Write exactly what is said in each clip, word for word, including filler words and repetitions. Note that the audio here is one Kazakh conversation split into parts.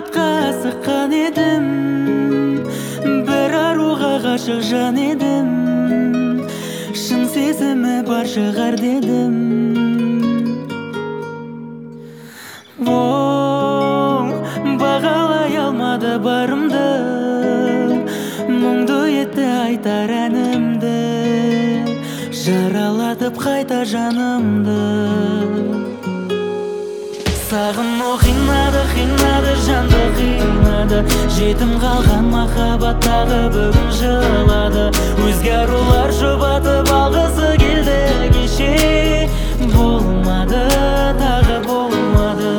махаббатқа асыққан едім, бір аруға ғашық жан едім, шын сезімі бар шығар дедім. Ол бағалай алмады барымды, мұңды етті айтар әнімді, жаралатып қайта жанымды. Сағыну қинады, қинады, жанды қинады, жетім қалған махаббаттағы бүгін жылады. Өзге арулар жұбатып алғысы келді кеше, болмады, тағы болмады.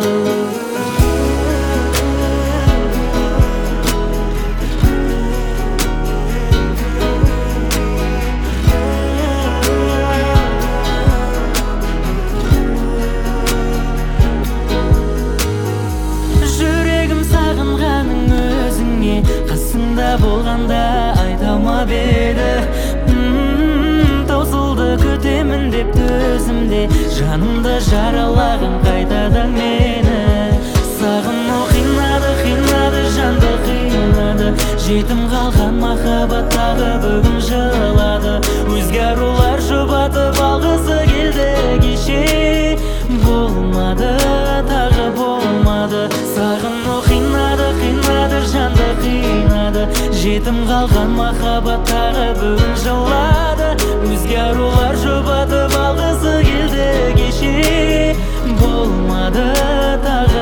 Қасыңда болғанда айта алмап еді, таусылды күтемін деп төзімде, жанымды жаралаған қайтадан мені. Сағыну қинады, қинады, жанды қинады, жетім қалған махаббаттағы бүгін жылады. Өзге арулар жұбатып алғысы келді кеше, болмады, тағы болмады. Сағыну қинады, қинады, жанды қинады, жетім қалған махаббаттағы бүгін жылады. Өзге арулар жұбатып алғысы келді кеше, болмады, тағы